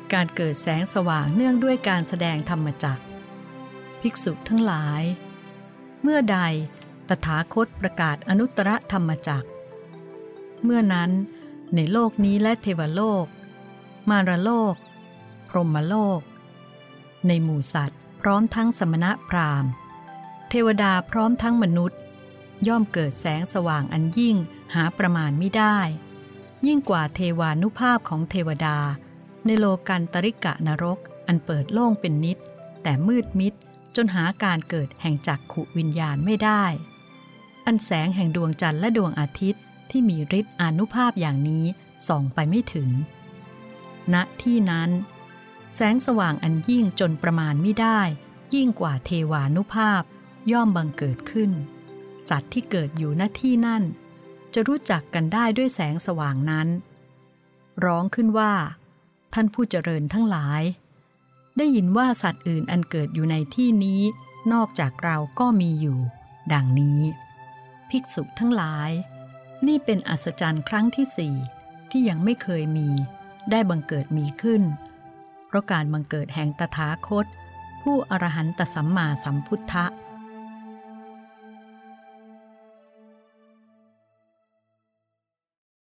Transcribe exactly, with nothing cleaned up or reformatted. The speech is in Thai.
การเกิดแสงสว่างเนื่องด้วยการแสดงธรรมจักรภิกษุทั้งหลายเมื่อใดตถาคตประกาศอนุตตรธรรมจักรเมื่อนั้นในโลกนี้และเทวโลกมารโลกพรหมโลกในหมู่สัตว์พร้อมทั้งสมณพราหมณ์เทวดาพร้อมทั้งมนุษย์ย่อมเกิดแสงสว่างอันยิ่งหาประมาณไม่ได้ยิ่งกว่าเทวานุภาพของเทวดาในโลกันตริกะนรกอันเปิดโล่งเป็นนิจแต่มืดมิดจนหาการเกิดแห่งจักขุวิญญาณไม่ได้อันแสงแห่งดวงจันทร์และดวงอาทิตย์ที่มีฤทธิ์อานุภาพอย่างนี้ส่องไปไม่ถึงณที่นั้นแสงสว่างอันยิ่งจนประมาณไม่ได้ยิ่งกว่าเทวานุภาพย่อมบังเกิดขึ้นสัตว์ที่เกิดอยู่ณที่นั่นจะรู้จักกันได้ด้วยแสงสว่างนั้นร้องขึ้นว่าท่านผู้เจริญทั้งหลายได้ยินว่าสัตว์อื่นอันเกิดอยู่ในที่นี้นอกจากเราก็มีอยู่ดังนี้ภิกษุทั้งหลายนี่เป็นอัศจรรย์ครั้งที่สี่ที่ยังไม่เคยมีได้บังเกิดมีขึ้นเพราะการบังเกิดแห่งตถาคตผู้อรหันตสัมมาสัมพุทธะ